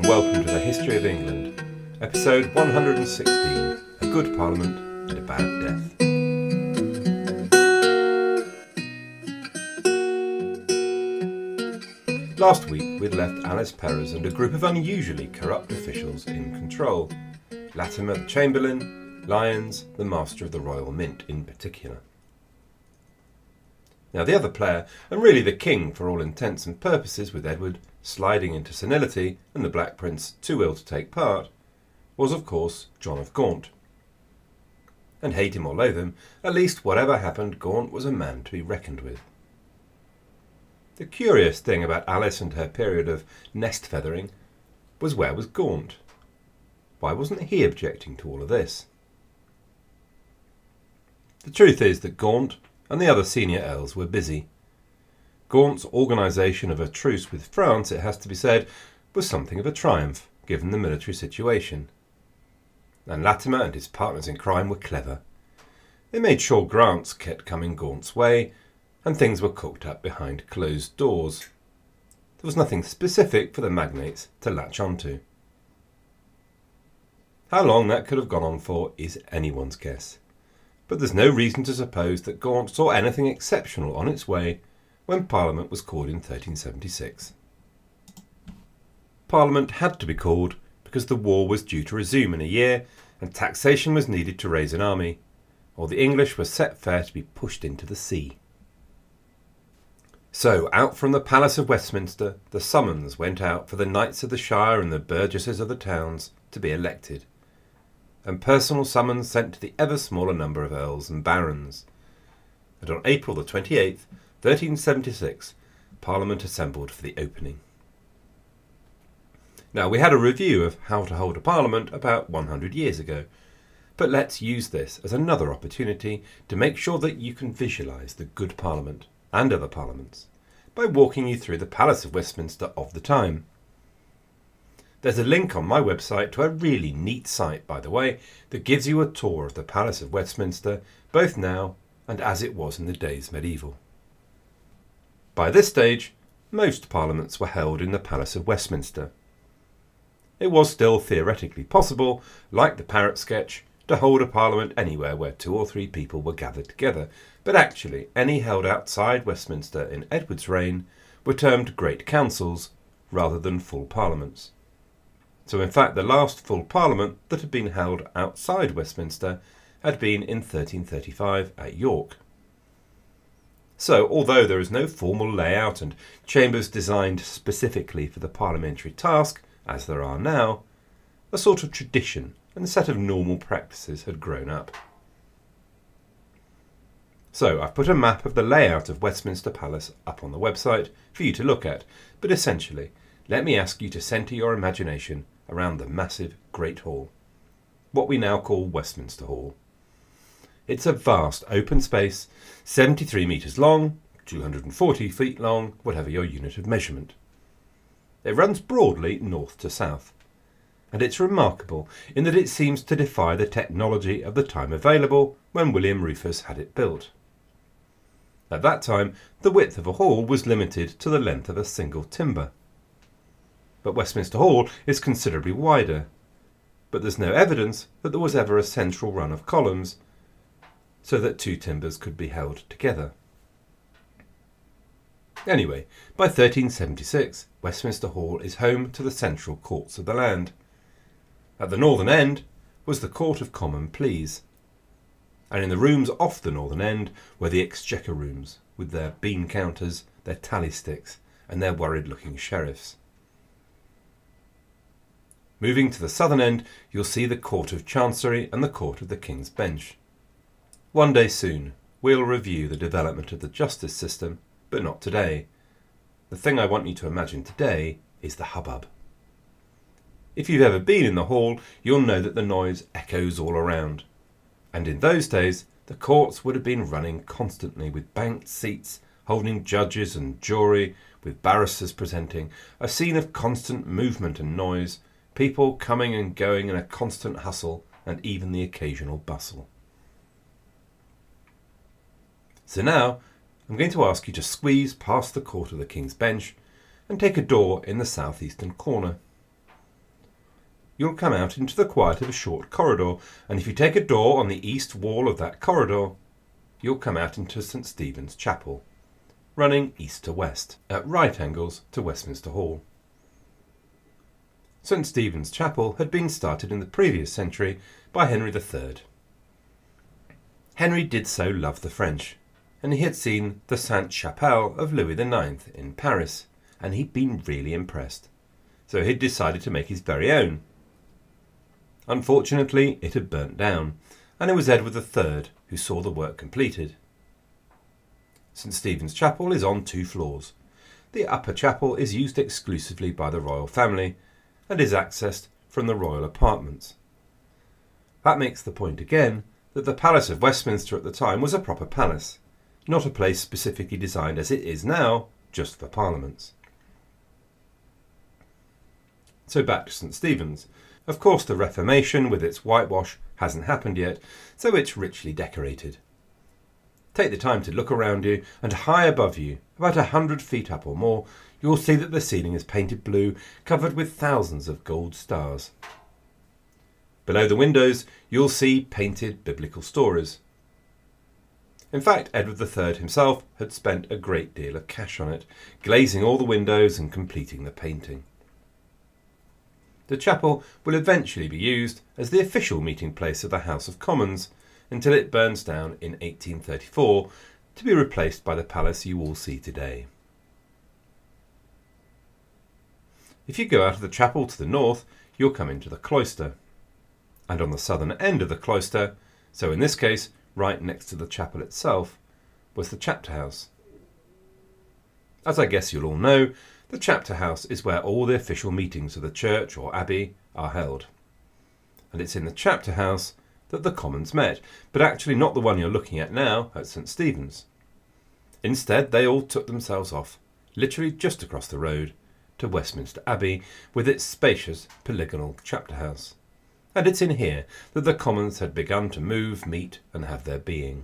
welcome to the History of England, episode 116, A Good Parliament and a Bad Death. Last week we'd left Alice Perrers and a group of unusually corrupt officials in control. Latimer the Chamberlain, Lyons the Master of the Royal Mint in particular. Now the other player, and really the king for all intents and purposes, with Edward sliding into senility and the Black Prince too ill to take part, was of course John of Gaunt. And hate him or loathe him, at least whatever happened, Gaunt was a man to be reckoned with. The curious thing about Alice and her period of nest feathering was, where was Gaunt? Why wasn't he objecting to all of this? The truth is that Gaunt and the other senior earls were busy. Gaunt's organisation of a truce with France, it has to be said, was something of a triumph, given the military situation. And Latimer and his partners in crime were clever. They made sure grants kept coming Gaunt's way, and things were cooked up behind closed doors. There was nothing specific for the magnates to latch onto. How long that could have gone on for is anyone's guess. But there's no reason to suppose that Gaunt saw anything exceptional on its way when Parliament was called in 1376. Parliament had to be called because the war was due to resume in a year and taxation was needed to raise an army, or the English were set fair to be pushed into the sea. So out from the Palace of Westminster the summons went out for the knights of the shire and the burgesses of the towns to be elected, and personal summons sent to the ever smaller number of earls and barons. And on April the 28th, 1376, Parliament assembled for the opening. Now, we had a review of how to hold a parliament about 100 years ago, but let's use this as another opportunity to make sure that you can visualise the good parliament and other parliaments by walking you through the Palace of Westminster of the time. There's a link on my website to a really neat site, by the way, that gives you a tour of the Palace of Westminster, both now and as it was in the days medieval. By this stage, most parliaments were held in the Palace of Westminster. It was still theoretically possible, like the Parrot sketch, to hold a parliament anywhere where 2 or 3 people were gathered together, but actually any held outside Westminster in Edward's reign were termed Great Councils rather than full parliaments. So in fact the last full parliament that had been held outside Westminster had been in 1335 at York. So although there is no formal layout and chambers designed specifically for the parliamentary task, as there are now, a sort of tradition and a set of normal practices had grown up. So I've put a map of the layout of Westminster Palace up on the website for you to look at, but essentially let me ask you to centre your imagination around the massive Great Hall, what we now call Westminster Hall. It's a vast open space, 73 metres long, 240 feet long, whatever your unit of measurement. It runs broadly north to south, and it's remarkable in that it seems to defy the technology of the time available when William Rufus had it built. At that time, the width of a hall was limited to the length of a single timber. But Westminster Hall is considerably wider, but there's no evidence that there was ever a central run of columns so that 2 timbers could be held together. Anyway, by 1376, Westminster Hall is home to the central courts of the land. At the northern end was the Court of Common Pleas, and in the rooms off the northern end were the Exchequer rooms, with their bean counters, their tally sticks, and their worried-looking sheriffs. Moving to the southern end, you'll see the Court of Chancery and the Court of the King's Bench. One day soon, we'll review the development of the justice system, but not today. The thing I want you to imagine today is the hubbub. If you've ever been in the hall, you'll know that the noise echoes all around. And in those days, the courts would have been running constantly with banked seats, holding judges and jury, with barristers presenting, a scene of constant movement and noise, people coming and going in a constant hustle, and even the occasional bustle. So now, I'm going to ask you to squeeze past the Court of the King's Bench and take a door in the southeastern corner. you'll come out into the quiet of a short corridor, and if you take a door on the east wall of that corridor, you'll come out into St. Stephen's Chapel, running east to west, at right angles to Westminster Hall. St. Stephen's Chapel had been started in the previous century by Henry III. Henry did so love the French, and he had seen the Sainte-Chapelle of Louis IX in Paris, and he'd been really impressed. So he'd decided to make his very own. Unfortunately, it had burnt down, and it was Edward III who saw the work completed. St. Stephen's Chapel is on 2 floors. The upper chapel is used exclusively by the royal family and is accessed from the royal apartments. That makes the point again that the Palace of Westminster at the time was a proper palace, not a place specifically designed as it is now, just for parliaments. So back to St. Stephen's. Of course, the Reformation with its whitewash hasn't happened yet, so it's richly decorated. Take the time to look around you, and high above you, about 100 feet up or more, you'll see that the ceiling is painted blue, covered with thousands of gold stars. Below the windows, you'll see painted biblical stories. In fact, Edward III himself had spent a great deal of cash on it, glazing all the windows and completing the painting. The chapel will eventually be used as the official meeting place of the House of Commons until it burns down in 1834 to be replaced by the palace you all see today. If you go out of the chapel to the north, you'll come into the cloister. And on the southern end of the cloister, so in this case right next to the chapel itself, was the chapter house. As I guess you'll all know, the chapter house is where all the official meetings of the church or abbey are held. And it's in the chapter house that the Commons met, but actually not the one you're looking at now at St. Stephen's. Instead, they all took themselves off, literally just across the road, to Westminster Abbey with its spacious polygonal chapter house. And it's in here that the Commons had begun to move, meet and have their being.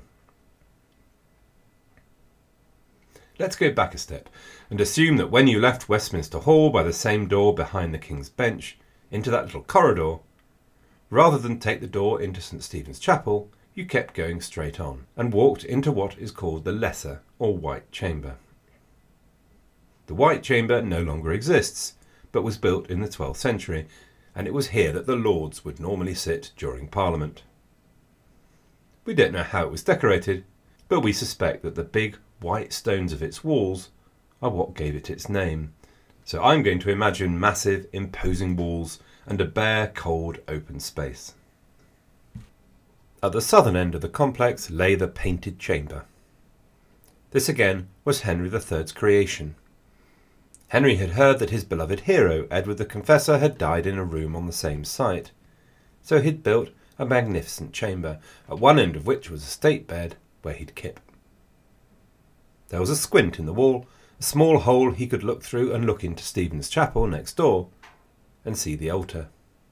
Let's go back a step and assume that when you left Westminster Hall by the same door behind the King's Bench into that little corridor, rather than take the door into St. Stephen's Chapel, you kept going straight on and walked into what is called the Lesser or White Chamber. The White Chamber no longer exists, but was built in the 12th century, and it was here that the Lords would normally sit during Parliament. We don't know how it was decorated, but we suspect that the big white stones of its walls are what gave it its name. So I'm going to imagine massive, imposing walls and a bare, cold, open space. At the southern end of the complex lay the Painted Chamber. This again was Henry III's creation. Henry had heard that his beloved hero, Edward the Confessor, had died in a room on the same site, so he'd built a magnificent chamber, at one end of which was a state bed where he'd kip. There was a squint in the wall, a small hole he could look through and look into Stephen's Chapel next door, and see the altar.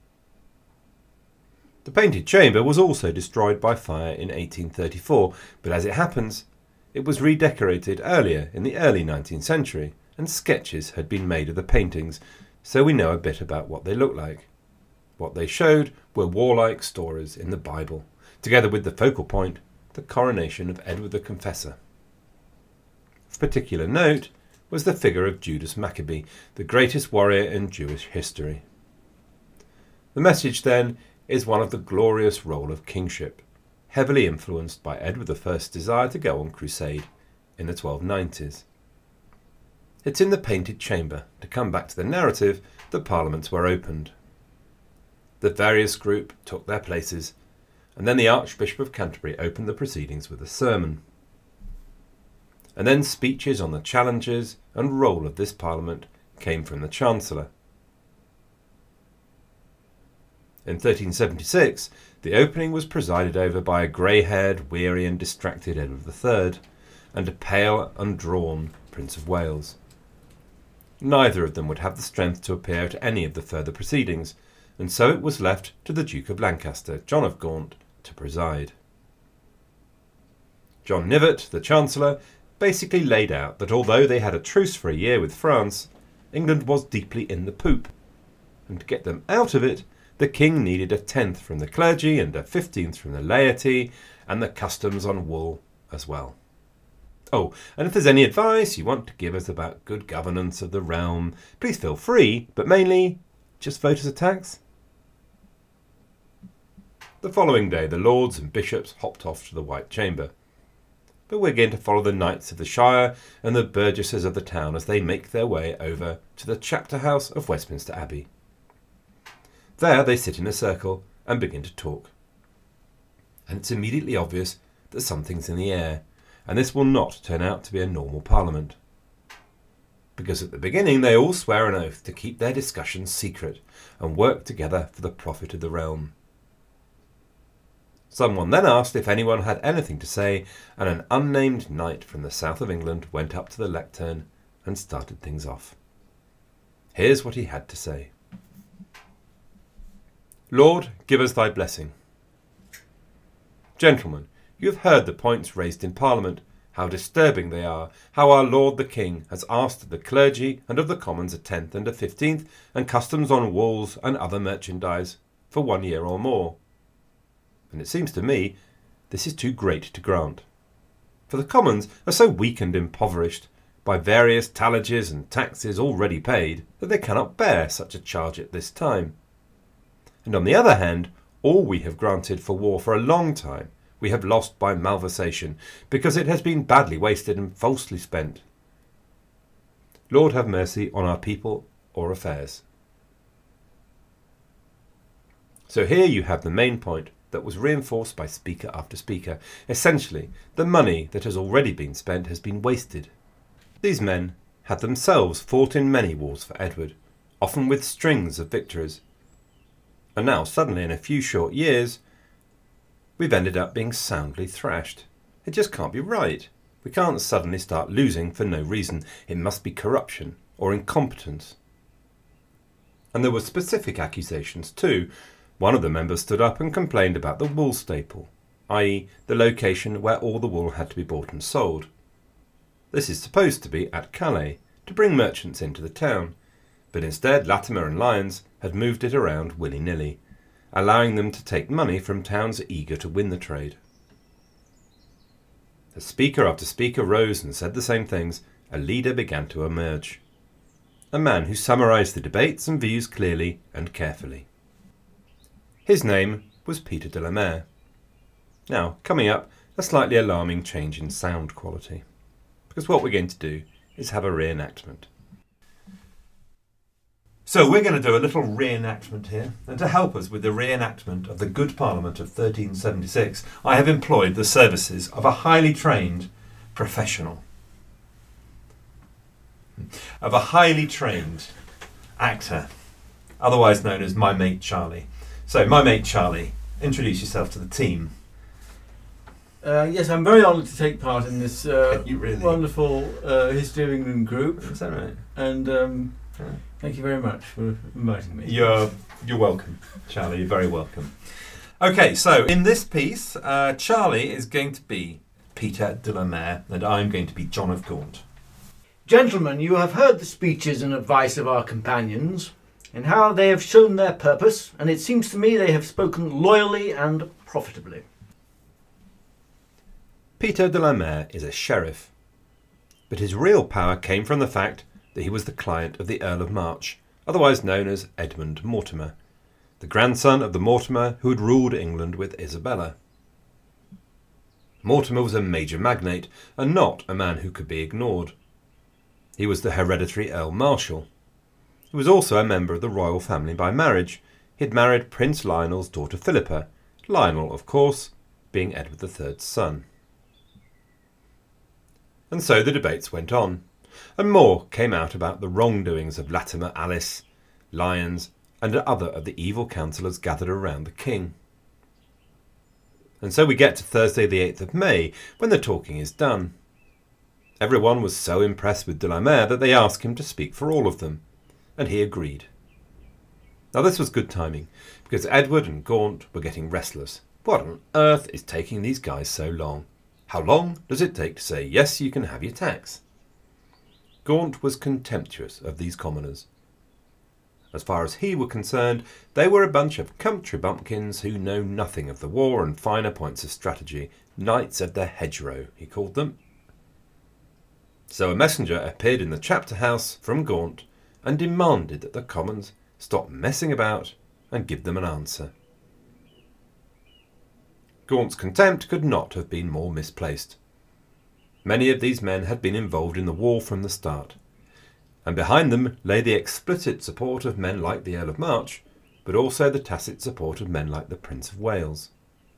The Painted Chamber was also destroyed by fire in 1834, but as it happens, it was redecorated earlier in the early 19th century, and sketches had been made of the paintings, so we know a bit about what they looked like. What they showed were warlike stories in the Bible, together with the focal point, the coronation of Edward the Confessor. Of particular note was the figure of Judas Maccabee, the greatest warrior in Jewish history. The message, then, is one of the glorious role of kingship, heavily influenced by Edward I's desire to go on crusade in the 1290s. It's in the Painted Chamber, to come back to the narrative, that parliaments were opened. The various group took their places, and then the Archbishop of Canterbury opened the proceedings with a sermon. And then speeches on the challenges and role of this Parliament came from the Chancellor. In 1376, the opening was presided over by a grey-haired, weary and distracted Edward III, and a pale, undrawn Prince of Wales. Neither of them would have the strength to appear at any of the further proceedings, and so it was left to the Duke of Lancaster, John of Gaunt, to preside. John Knivet, the Chancellor, basically laid out that although they had a truce for a year with France, England was deeply in the poop, and to get them out of it, the king needed a tenth from the clergy and a 15th from the laity, and the customs on wool as well. Oh, and if there's any advice you want to give us about good governance of the realm, please feel free, but mainly, just vote as a tax. The following day, the lords and bishops hopped off to the White Chamber. But we're going to follow the knights of the shire and the burgesses of the town as they make their way over to the chapter house of Westminster Abbey. There they sit in a circle and begin to talk. And it's immediately obvious that something's in the air, and this will not turn out to be a normal parliament. Because at the beginning they all swear an oath to keep their discussions secret and work together for the profit of the realm. Someone then asked if anyone had anything to say, and an unnamed knight from the south of England went up to the lectern and started things off. Here's what he had to say. Lord, give us thy blessing. Gentlemen, you have heard the points raised in Parliament, how disturbing they are, how our Lord the King has asked of the clergy and of the commons a 10th and a 15th, and customs on wools and other merchandise, for 1 year or more. And it seems to me this is too great to grant. For the commons are so weak and impoverished by various tallages and taxes already paid that they cannot bear such a charge at this time. And on the other hand, all we have granted for war for a long time we have lost by malversation, because it has been badly wasted and falsely spent. Lord have mercy on our people or affairs. So here you have the main point that was reinforced by speaker after speaker. Essentially, the money that has already been spent has been wasted. These men had themselves fought in many wars for Edward, often with strings of victories. And now, suddenly, in a few short years, we've ended up being soundly thrashed. It just can't be right. We can't suddenly start losing for no reason. It must be corruption or incompetence. And there were specific accusations too. One of the members stood up and complained about the wool staple, i.e. the location where all the wool had to be bought and sold. This is supposed to be at Calais, to bring merchants into the town, but instead Latimer and Lyons had moved it around willy-nilly, allowing them to take money from towns eager to win the trade. As speaker after speaker rose and said the same things, a leader began to emerge. A man who summarised the debates and views clearly and carefully. His name was Peter de la Mare. Now, coming up, a slightly alarming change in sound quality, because what we're going to do is have a reenactment. So we're going to do a little reenactment here, and to help us with the reenactment of the Good Parliament of 1376, I have employed the services of a highly trained professional, of a highly trained actor, otherwise known as my mate Charlie. So, my mate Charlie, introduce yourself to the team. Yes, I'm very honoured to take part in this really? wonderful History of England group. Is that right? And thank you very much for inviting me. You're welcome, Charlie. You're very welcome. Okay, so in this piece, Charlie is going to be Peter de la Mare, and I'm going to be John of Gaunt. Gentlemen, you have heard the speeches and advice of our companions, and how they have shown their purpose, and it seems to me they have spoken loyally and profitably. Peter de la Mare is a sheriff, but his real power came from the fact that he was the client of the Earl of March, otherwise known as Edmund Mortimer, the grandson of the Mortimer who had ruled England with Isabella. Mortimer was a major magnate, and not a man who could be ignored. He was the hereditary Earl Marshal. He was also a member of the royal family by marriage. He had married Prince Lionel's daughter Philippa, Lionel, of course, being Edward III's son. And so the debates went on, and more came out about the wrongdoings of Latimer, Alice, Lyons, and other of the evil councillors gathered around the king. And so we get to Thursday the 8th of May, when the talking is done. Everyone was so impressed with de la Mare that they asked him to speak for all of them, and he agreed. Now this was good timing, because Edward and Gaunt were getting restless. What on earth is taking these guys so long? How long does it take to say, yes, you can have your tax? Gaunt was contemptuous of these commoners. As far as he were concerned, they were a bunch of country bumpkins who know nothing of the war and finer points of strategy. Knights of the hedgerow, he called them. So a messenger appeared in the chapter house from Gaunt and demanded that the commons stop messing about and give them an answer. Gaunt's contempt could not have been more misplaced. Many of these men had been involved in the war from the start, and behind them lay the explicit support of men like the Earl of March, but also the tacit support of men like the Prince of Wales.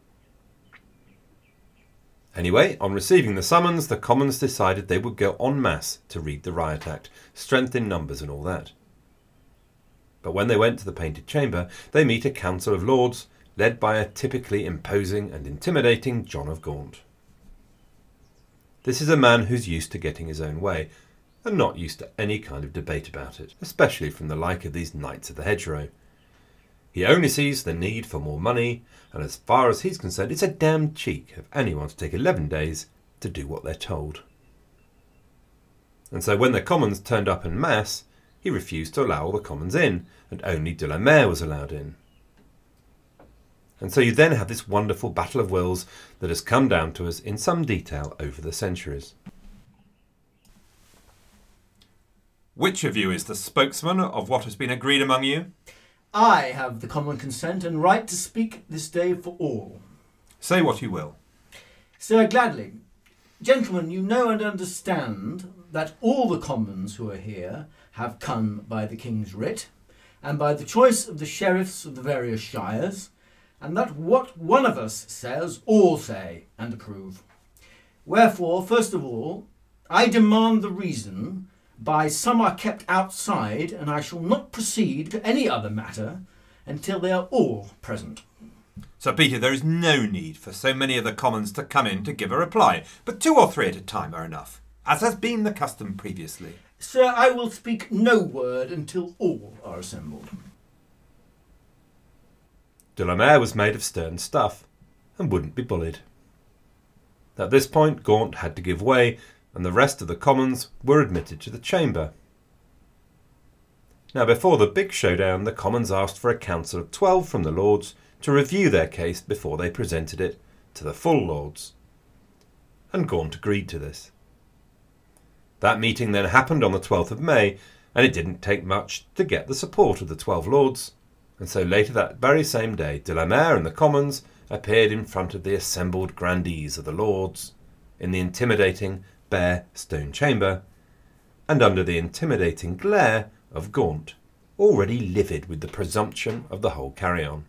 Anyway, on receiving the summons, the Commons decided they would go en masse to read the Riot Act, strength in numbers and all that. But when they went to the Painted Chamber, they meet a Council of Lords led by a typically imposing and intimidating John of Gaunt. This is a man who's used to getting his own way, and not used to any kind of debate about it, especially from the like of these Knights of the Hedgerow. He only sees the need for more money, and as far as he's concerned, it's a damned cheek of anyone to take 11 days to do what they're told. And so when the Commons turned up en masse, he refused to allow all the Commons in, and only de la Mare was allowed in. And so you then have this wonderful battle of wills that has come down to us in some detail over the centuries. Which of you is the spokesman of what has been agreed among you? I have the common consent and right to speak this day for all. Say what you will. Sir, gladly. Gentlemen, you know and understand that all the commons who are here have come by the King's writ, and by the choice of the sheriffs of the various shires, and that what one of us says, all say and approve. Wherefore, first of all, I demand the reason by some are kept outside, and I shall not proceed to any other matter until they are all present. Sir Peter, there is no need for so many of the Commons to come in to give a reply, but 2 or 3 at a time are enough, as has been the custom previously. Sir, I will speak no word until all are assembled. De la Mare was made of stern stuff and wouldn't be bullied. At this point, Gaunt had to give way, and the rest of the Commons were admitted to the chamber. Now, before the big showdown, the Commons asked for a council of 12 from the Lords to review their case before they presented it to the full Lords. And Gaunt agreed to this. That meeting then happened on the 12th of May, and it didn't take much to get the support of the 12 Lords, and so later that very same day, de la Mare and the Commons appeared in front of the assembled grandees of the Lords, in the intimidating bare stone chamber, and under the intimidating glare of Gaunt, already livid with the presumption of the whole carry-on.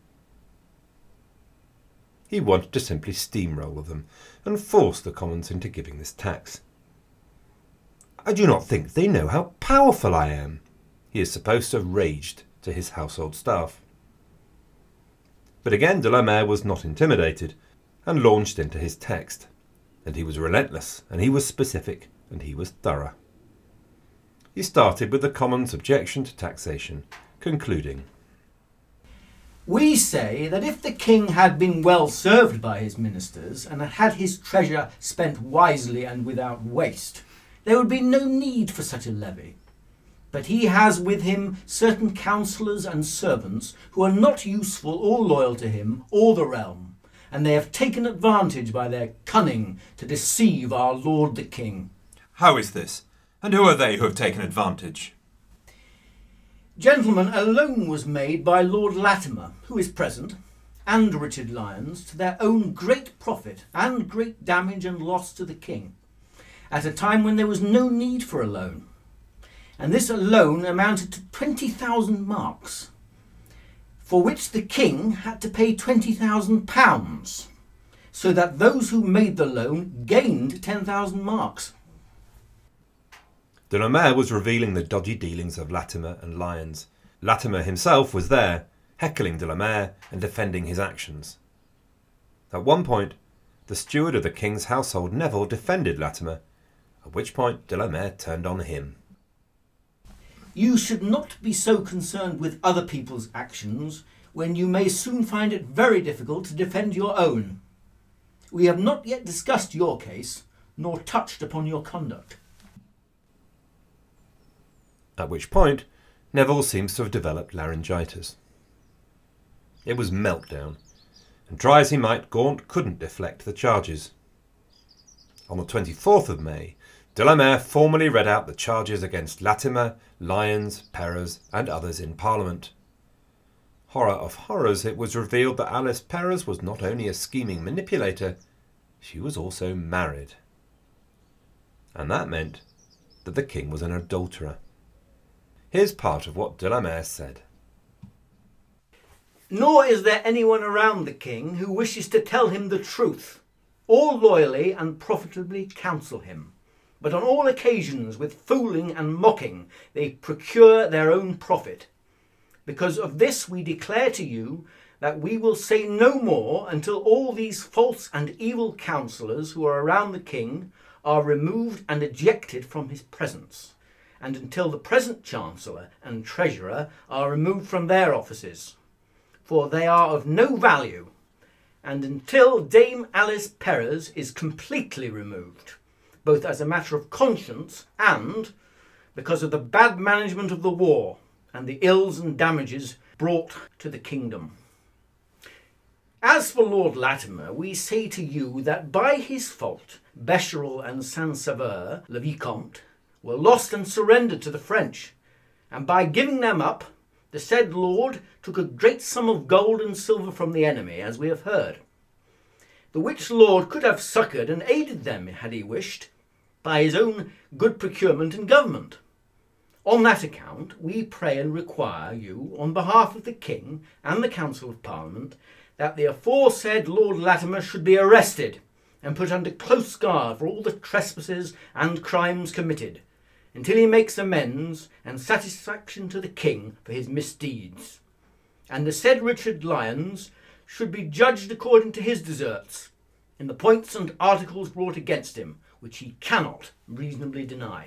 He wanted to simply steamroll them and force the Commons into giving this tax. "I do not think they know how powerful I am," he is supposed to have raged to his household staff. But again, de la Mare was not intimidated and launched into his text, and he was relentless, and he was specific, and he was thorough. He started with the Commons' objection to taxation, concluding, We say that if the king had been well served by his ministers, and had had his treasure spent wisely and without waste, there would be no need for such a levy. But he has with him certain counsellors and servants who are not useful or loyal to him or the realm, and they have taken advantage by their cunning to deceive our lord the king. How is this? And who are they who have taken advantage? Gentlemen, a loan was made by Lord Latimer, who is present, and Richard Lyons, to their own great profit and great damage and loss to the king, at a time when there was no need for a loan. And this loan amounted to 20,000 marks, for which the king had to pay £20,000, so that those who made the loan gained 10,000 marks. De la Mare was revealing the dodgy dealings of Latimer and Lyons. Latimer himself was there, heckling de la Mare and defending his actions. At one point, the steward of the king's household, Neville, defended Latimer, at which point de la Mare turned on him. You should not be so concerned with other people's actions when you may soon find it very difficult to defend your own. We have not yet discussed your case, nor touched upon your conduct. At which point, Neville seems to have developed laryngitis. It was meltdown, and try as he might, Gaunt couldn't deflect the charges. On the 24th of May, de la Mare formally read out the charges against Latimer, Lyons, Perrers and others in Parliament. Horror of horrors, it was revealed that Alice Perrers was not only a scheming manipulator, she was also married. And that meant that the king was an adulterer. Here's part of what de la Mare said. Nor is there anyone around the king who wishes to tell him the truth. All loyally and profitably counsel him. But on all occasions with fooling and mocking they procure their own profit. Because of this we declare to you that we will say no more until all these false and evil counsellors who are around the king are removed and ejected from his presence, and until the present Chancellor and Treasurer are removed from their offices, for they are of no value, and until Dame Alice Perrers is completely removed, both as a matter of conscience and because of the bad management of the war and the ills and damages brought to the kingdom. As for Lord Latimer, we say to you that by his fault Becherel and Saint-Sever, le Vicomte, were lost and surrendered to the French, and by giving them up, the said lord took a great sum of gold and silver from the enemy, as we have heard. The which lord could have succoured and aided them, had he wished, by his own good procurement and government. On that account, we pray and require you, on behalf of the king and the Council of Parliament, that the aforesaid Lord Latimer should be arrested and put under close guard for all the trespasses and crimes committed, until he makes amends and satisfaction to the king for his misdeeds. And the said Richard Lyons should be judged according to his deserts, in the points and articles brought against him, which he cannot reasonably deny.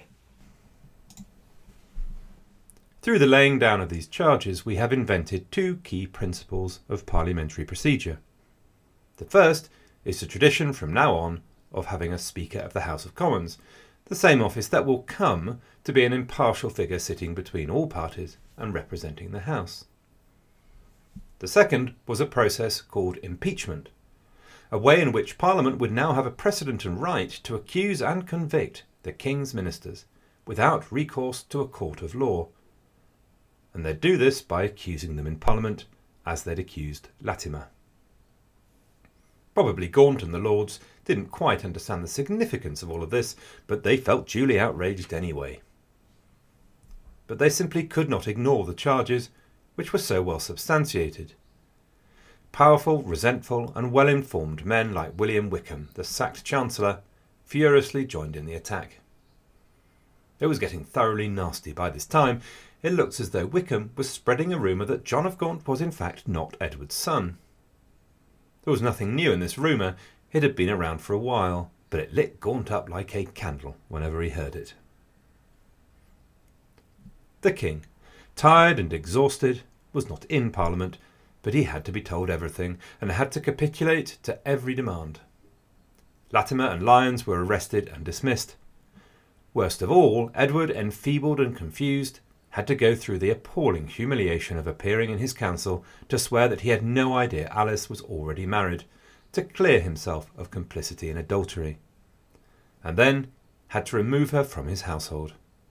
Through the laying down of these charges, we have invented two key principles of parliamentary procedure. The first is the tradition from now on of having a Speaker of the House of Commons, the same office that will come to be an impartial figure sitting between all parties and representing the House. The second was a process called impeachment, a way in which Parliament would now have a precedent and right to accuse and convict the King's ministers without recourse to a court of law. And they'd do this by accusing them in Parliament as they'd accused Latimer. Probably Gaunt and the Lords didn't quite understand the significance of all of this, but they felt duly outraged anyway. But they simply could not ignore the charges, which were so well substantiated. Powerful, resentful and well-informed men like William Wickham, the sacked Chancellor, furiously joined in the attack. It was getting thoroughly nasty by this time. It looks as though Wickham was spreading a rumour that John of Gaunt was in fact not Edward's son. There was nothing new in this rumour. It had been around for a while, but it lit Gaunt up like a candle whenever he heard it. The king, tired and exhausted, was not in Parliament, but he had to be told everything and had to capitulate to every demand. Latimer and Lyons were arrested and dismissed. Worst of all, Edward, enfeebled and confused, had to go through the appalling humiliation of appearing in his council to swear that he had no idea Alice was already married, to clear himself of complicity in adultery, and then had to remove her from his household.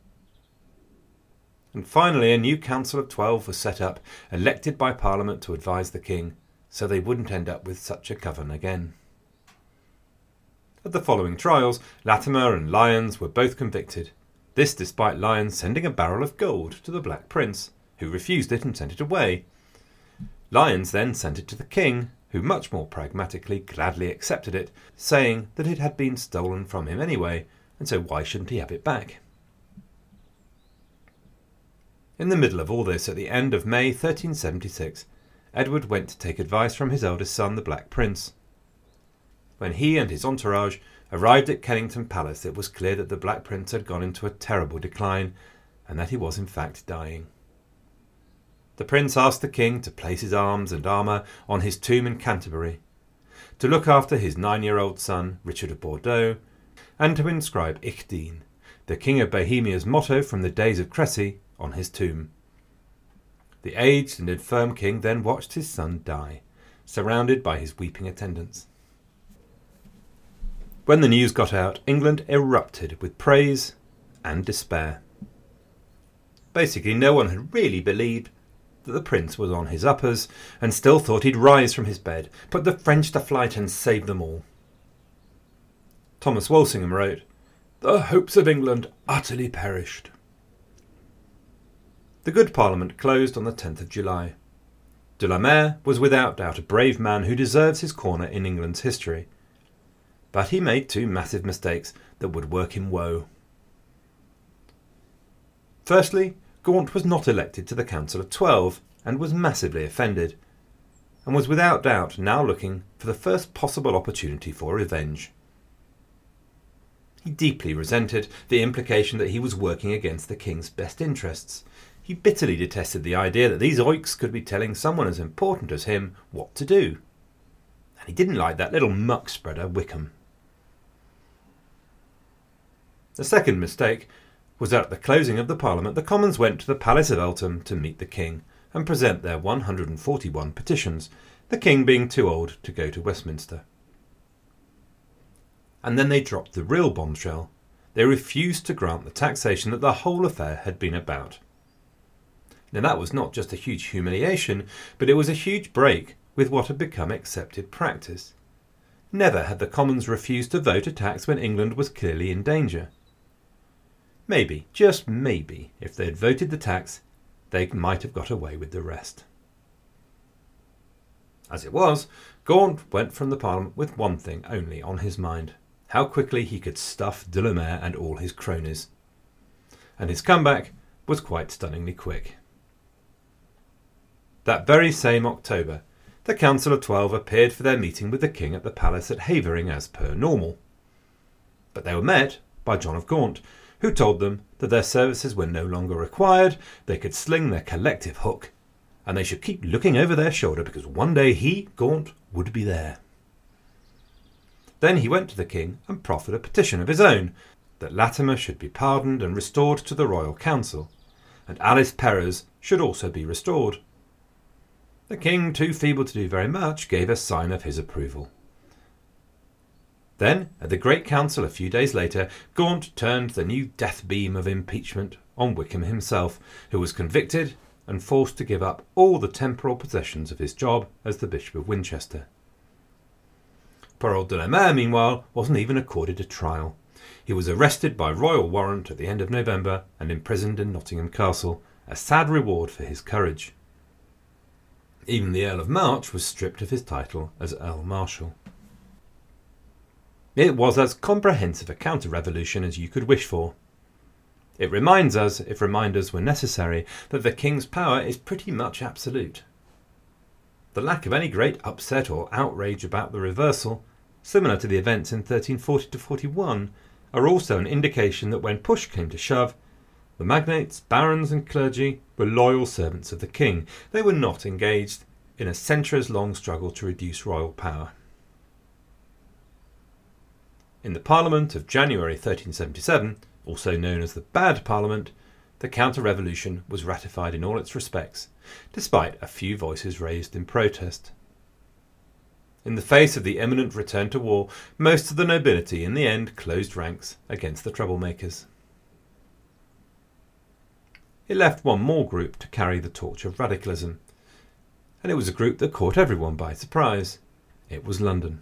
And finally a new Council of 12 was set up, elected by Parliament to advise the king, so they wouldn't end up with such a coven again. At the following trials, Latimer and Lyons were both convicted, this despite Lyons sending a barrel of gold to the Black Prince, who refused it and sent it away. Lyons then sent it to the king, who much more pragmatically gladly accepted it, saying that it had been stolen from him anyway, and so why shouldn't he have it back? In the middle of all this, at the end of May 1376, Edward went to take advice from his eldest son, the Black Prince. When he and his entourage arrived at Kennington Palace, it was clear that the Black Prince had gone into a terrible decline, and that he was in fact dying. The prince asked the king to place his arms and armour on his tomb in Canterbury, to look after his 9-year-old son, Richard of Bordeaux, and to inscribe Ich Dien, the King of Bohemia's motto from the days of Cressy, on his tomb. The aged and infirm king then watched his son die, surrounded by his weeping attendants. When the news got out, England erupted with praise and despair. Basically, no one had really believed that the prince was on his uppers and still thought he'd rise from his bed, put the French to flight and save them all. Thomas Walsingham wrote, "The hopes of England utterly perished." The good Parliament closed on the 10th of July. De la Mare was without doubt a brave man who deserves his corner in England's history. But he made two massive mistakes that would work him woe. Firstly, Gaunt was not elected to the Council of 12 and was massively offended, and was without doubt now looking for the first possible opportunity for revenge. He deeply resented the implication that he was working against the king's best interests. He bitterly detested the idea that these oiks could be telling someone as important as him what to do. And he didn't like that little muck spreader, Wickham. The second mistake was that at the closing of the Parliament, the Commons went to the Palace of Eltham to meet the King and present their 141 petitions, the King being too old to go to Westminster. And then they dropped the real bombshell. They refused to grant the taxation that the whole affair had been about. Now that was not just a huge humiliation, but it was a huge break with what had become accepted practice. Never had the Commons refused to vote a tax when England was clearly in danger. Maybe, just maybe, if they had voted the tax, they might have got away with the rest. As it was, Gaunt went from the Parliament with one thing only on his mind: how quickly he could stuff De la Mare and all his cronies. And his comeback was quite stunningly quick. That very same October, the Council of 12 appeared for their meeting with the King at the palace at Havering as per normal. But they were met by John of Gaunt, who told them that their services were no longer required, they could sling their collective hook, and they should keep looking over their shoulder because one day he, Gaunt, would be there. Then he went to the King and proffered a petition of his own, that Latimer should be pardoned and restored to the Royal Council, and Alice Perrers should also be restored. The King, too feeble to do very much, gave a sign of his approval. Then, at the Great Council a few days later, Gaunt turned the new death beam of impeachment on Wickham himself, who was convicted and forced to give up all the temporal possessions of his job as the Bishop of Winchester. Poor old De la Mare, meanwhile, wasn't even accorded a trial. He was arrested by royal warrant at the end of November and imprisoned in Nottingham Castle, a sad reward for his courage. Even the Earl of March was stripped of his title as Earl Marshal. It was as comprehensive a counter-revolution as you could wish for. It reminds us, if reminders were necessary, that the King's power is pretty much absolute. The lack of any great upset or outrage about the reversal, similar to the events in 1340-41, are also an indication that when push came to shove, the magnates, barons and clergy were loyal servants of the King. They were not engaged in a centuries-long struggle to reduce royal power. In the Parliament of January 1377, also known as the Bad Parliament, the counter-revolution was ratified in all its respects, despite a few voices raised in protest. In the face of the imminent return to war, most of the nobility in the end closed ranks against the troublemakers. It left one more group to carry the torch of radicalism, and it was a group that caught everyone by surprise. It was London.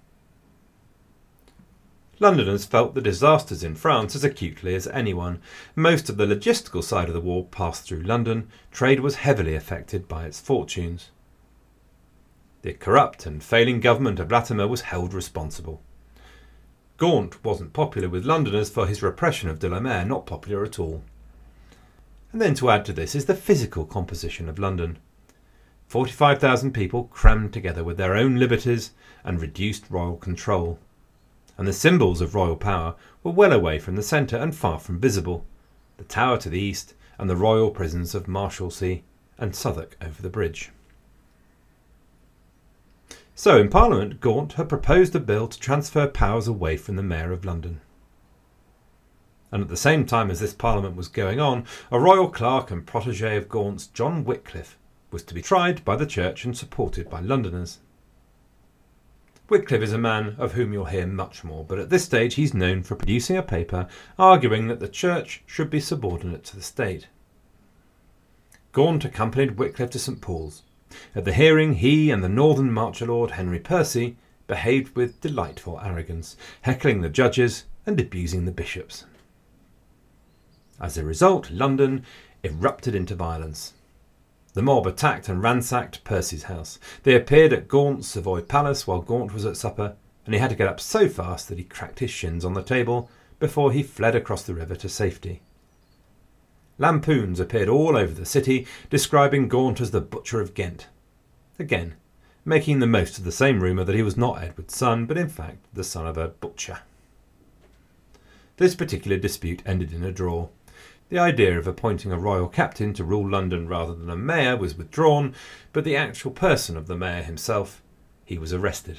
Londoners felt the disasters in France as acutely as anyone. Most of the logistical side of the war passed through London. Trade was heavily affected by its fortunes. The corrupt and failing government of Latimer was held responsible. Gaunt wasn't popular with Londoners for his repression of De la Mare, not popular at all. And then to add to this is the physical composition of London. 45,000 people crammed together with their own liberties and reduced royal control. And the symbols of royal power were well away from the centre and far from visible, the Tower to the east and the royal prisons of Marshalsea and Southwark over the bridge. So in Parliament, Gaunt had proposed a bill to transfer powers away from the Mayor of London. and at the same time as this Parliament was going on, a royal clerk and protégé of Gaunt's, John Wycliffe, was to be tried by the church and supported by Londoners. Wycliffe is a man of whom you'll hear much more, but at this stage he's known for producing a paper arguing that the church should be subordinate to the state. Gaunt accompanied Wycliffe to St Paul's. At the hearing, he and the Northern Marcher Lord Henry Percy behaved with delightful arrogance, heckling the judges and abusing the bishops. As a result, London erupted into violence. The mob attacked and ransacked Percy's house. They appeared at Gaunt's Savoy Palace while Gaunt was at supper, and he had to get up so fast that he cracked his shins on the table before he fled across the river to safety. Lampoons appeared all over the city, describing Gaunt as the Butcher of Ghent. Again, making the most of the same rumour that he was not Edward's son, but in fact the son of a butcher. This particular dispute ended in a draw. The idea of appointing a royal captain to rule London rather than a mayor was withdrawn, but the actual person of the mayor himself, he was arrested.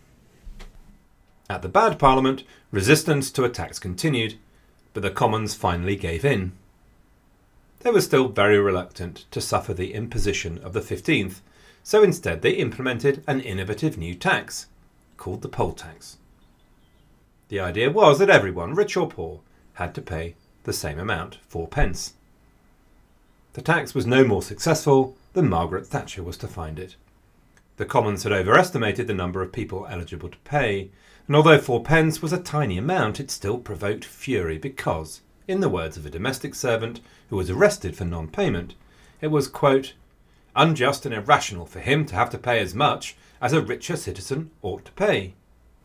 At the Bad Parliament, resistance to attacks continued, but the Commons finally gave in. They were still very reluctant to suffer the imposition of the 15th, so instead they implemented an innovative new tax, called the poll tax. The idea was that everyone, rich or poor, had to pay the same amount, 4 pence. The tax was no more successful than Margaret Thatcher was to find it. The Commons had overestimated the number of people eligible to pay, and although 4 pence was a tiny amount, it still provoked fury because, in the words of a domestic servant who was arrested for non-payment, it was, quote, unjust and irrational for him to have to pay as much as a richer citizen ought to pay.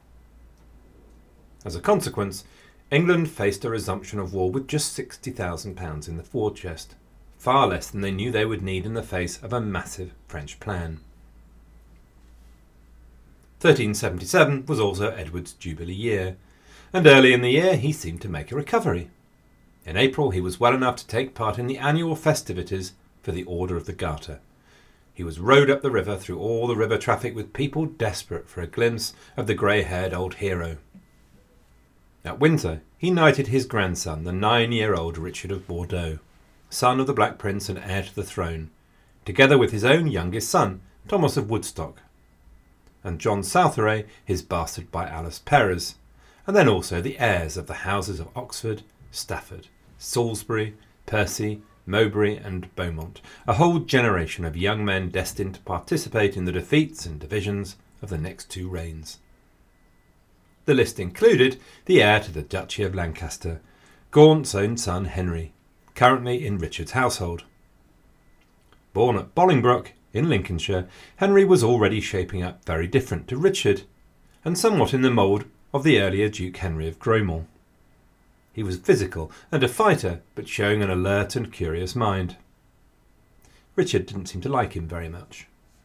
As a consequence, England faced a resumption of war with just £60,000 in the war chest, far less than they knew they would need in the face of a massive French plan. 1377 was also Edward's Jubilee year, and early in the year he seemed to make a recovery. In April he was well enough to take part in the annual festivities for the Order of the Garter. He was rowed up the river through all the river traffic with people desperate for a glimpse of the grey-haired old hero. At Windsor, he knighted his grandson, the 9-year-old Richard of Bordeaux, son of the Black Prince and heir to the throne, together with his own youngest son, Thomas of Woodstock, and John Southeray, his bastard by Alice Perrers, and then also the heirs of the houses of Oxford, Stafford, Salisbury, Percy, Mowbray and Beaumont, a whole generation of young men destined to participate in the defeats and divisions of the next 2 reigns. The list included the heir to the Duchy of Lancaster, Gaunt's own son Henry, currently in Richard's household. Born at Bolingbroke, in Lincolnshire, Henry was already shaping up very different to Richard, and somewhat in the mould of the earlier Duke Henry of Grosmont. He was physical and a fighter, but showing an alert and curious mind. Richard didn't seem to like him very much.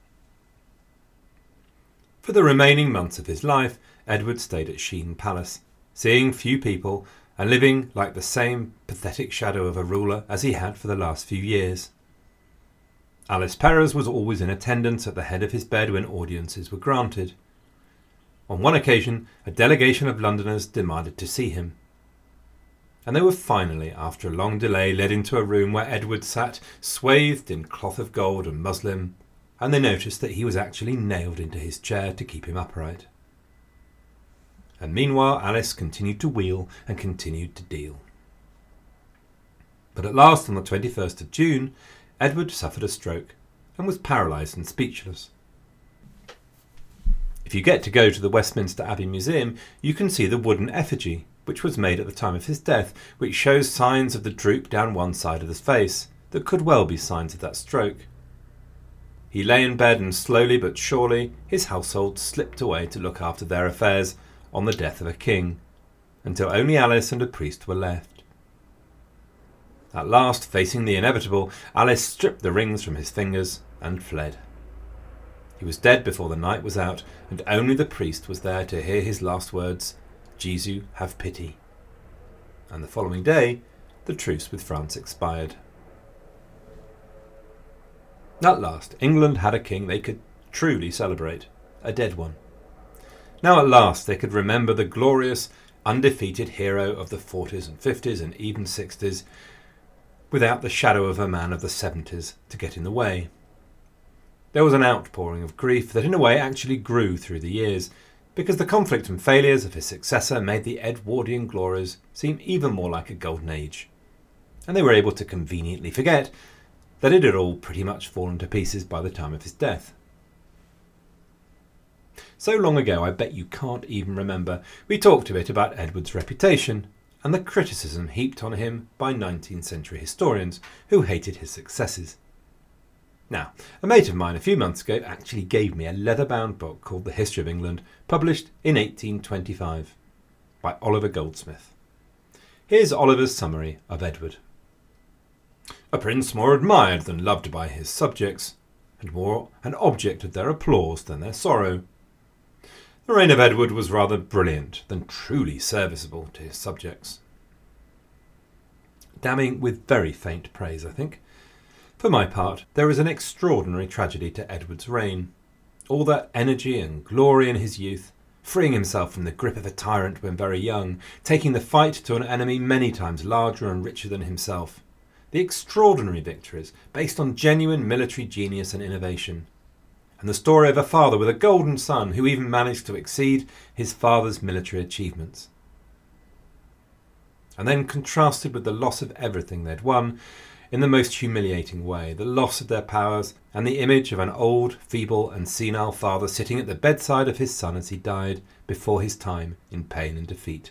For the remaining months of his life, Edward stayed at Sheen Palace, seeing few people and living like the same pathetic shadow of a ruler as he had for the last few years. Alice Perrers was always in attendance at the head of his bed when audiences were granted. On one occasion, a delegation of Londoners demanded to see him. And they were finally, after a long delay, led into a room where Edward sat, swathed in cloth of gold and muslin, and they noticed that he was actually nailed into his chair to keep him upright. And meanwhile Alice continued to wheel and continued to deal. But at last, on the 21st of June, Edward suffered a stroke and was paralysed and speechless. If you get to go to the Westminster Abbey Museum, you can see the wooden effigy, which was made at the time of his death, which shows signs of the droop down one side of his face that could well be signs of that stroke. He lay in bed and slowly but surely his household slipped away to look after their affairs on the death of a king, until only Alice and a priest were left. At last, facing the inevitable, Alice stripped the rings from his fingers and fled. He was dead before the night was out, and only the priest was there to hear his last words, "Jesu, have pity." And the following day, the truce with France expired. At last, England had a king they could truly celebrate, a dead one. Now at last they could remember the glorious undefeated hero of the 40s and 50s and even 60s, without the shadow of a man of the 70s to get in the way. There was an outpouring of grief that in a way actually grew through the years, because the conflict and failures of his successor made the Edwardian glories seem even more like a golden age, and they were able to conveniently forget that it had all pretty much fallen to pieces by the time of his death. So long ago I bet you can't even remember we talked a bit about Edward's reputation and the criticism heaped on him by 19th century historians who hated his successes. Now, a mate of mine a few months ago actually gave me a leather-bound book called The History of England, published in 1825 by Oliver Goldsmith. Here's Oliver's summary of Edward. A prince more admired than loved by his subjects, and more an object of their applause than their sorrow. The reign of Edward was rather brilliant than truly serviceable to his subjects. Damning with very faint praise, I think. For my part, there is an extraordinary tragedy to Edward's reign. All that energy and glory in his youth, freeing himself from the grip of a tyrant when very young, taking the fight to an enemy many times larger and richer than himself. The extraordinary victories based on genuine military genius and innovation. And the story of a father with a golden son who even managed to exceed his father's military achievements. And then contrasted with the loss of everything they'd won, in the most humiliating way, the loss of their powers and the image of an old, feeble and senile father sitting at the bedside of his son as he died before his time in pain and defeat.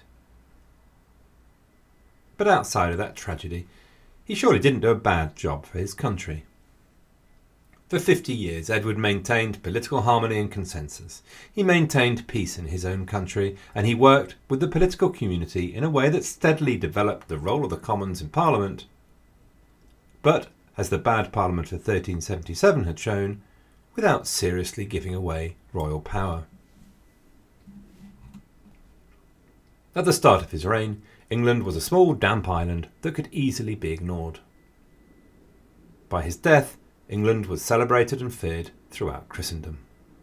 But outside of that tragedy, he surely didn't do a bad job for his country. For 50 years, Edward maintained political harmony and consensus. He maintained peace in his own country, and he worked with the political community in a way that steadily developed the role of the Commons in Parliament. But, as the bad Parliament of 1377 had shown, without seriously giving away royal power. At the start of his reign, England was a small damp island that could easily be ignored. By his death, England was celebrated and feared throughout Christendom.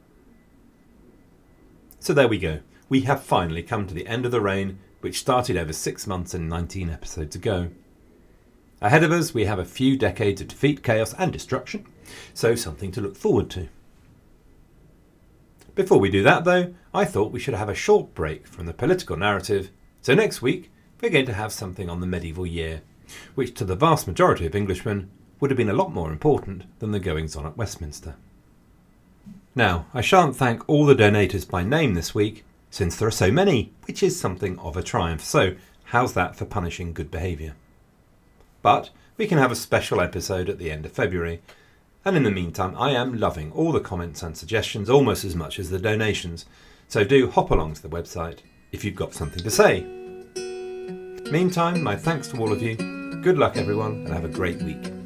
So there we go. We have finally come to the end of the reign, which started over 6 months and 19 episodes ago. Ahead of us, we have a few decades of defeat, chaos and destruction, so something to look forward to. Before we do that, though, I thought we should have a short break from the political narrative, so next week we're going to have something on the medieval year, which to the vast majority of Englishmen would have been a lot more important than the goings-on at Westminster. Now, I shan't thank all the donators by name this week, since there are so many, which is something of a triumph, so how's that for punishing good behaviour? But we can have a special episode at the end of February, and in the meantime I am loving all the comments and suggestions almost as much as the donations, so do hop along to the website if you've got something to say. Meantime, my thanks to all of you, good luck everyone, and have a great week.